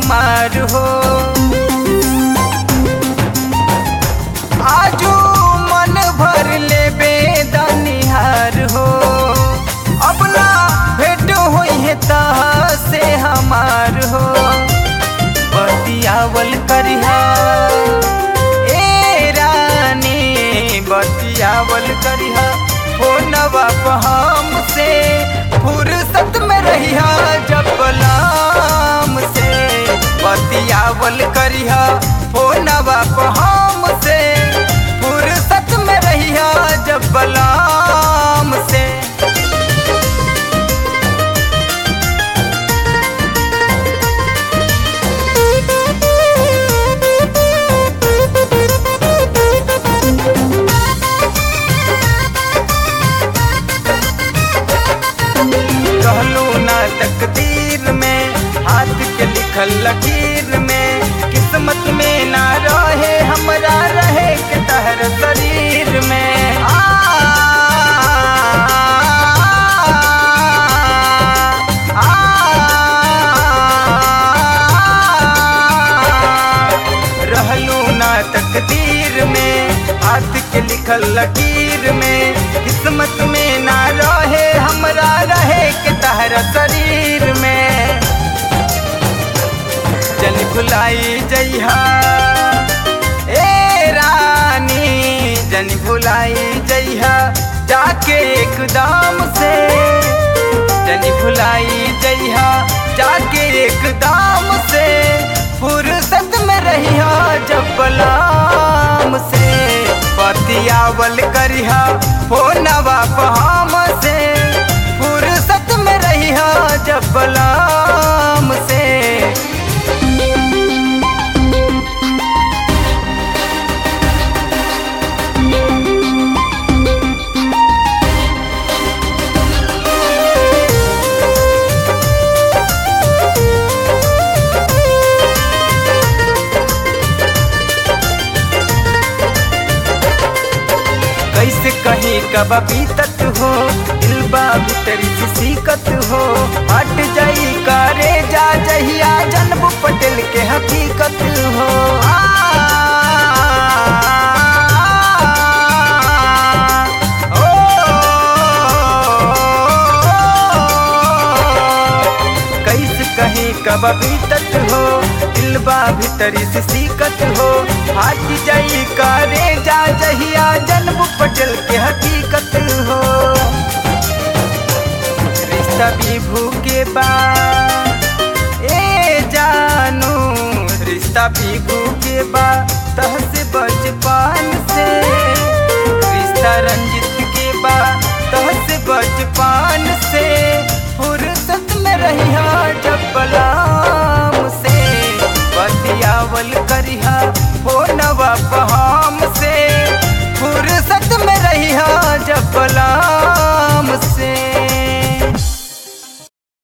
हमार हो। आजू मन भर ले बेदनिहार हो, अपना भेंट होई है तह से हमार हो। बतियावल करिहा ए रानी, बतियावल करिहा फोनवा पे हमसे, फुर्सत में रहिहा जब बलाम से। बतियावल करिहा फोनवा पे हमसे, फुर्सत में रहिहा जब बलाम से। कहलू ना तकदीर में, हाथ के लिखल लकीर में, किस्मत में ना रहे हमरा रहे के तहर शरीर में। रहलू ना तकदीर में, हाथ के लिखल लकीर में, किस्मत में ना रहे हमरा रहे के तहरा शरीर में। जन भुलाई जइहा ए रानी, जन भुलाई जइहा जाके एकदम से। जन भुलाई जइहा जाके एकदम से, फुर्सत में रहिहा जब बलाम से। बतियावल करिहा फोनवा पे हमसे, फुर्सत में रहिहा जब बलाम से। कैसे कहीं कब बीतत हो, दिलबा भीतरी से सीखत हो। हट जाई करे जा जहिया जन्म पटेल के हकीकत हो। कैसे कहीं कब बीतत हो, दिलबा भीतरी से सीखत हो। हट जाई करे जा जहिया जन्म पटेल के हकीकत हो। रिश्ता विभू के बाद ए जानू, रिश्ता विभू के बाद तह से बचपन से। रिश्ता रंजित के बाद तह से बचपन से, फुर्सत में रहिहा जब बलाम से। बतियावल करिहा फोनवा पे हम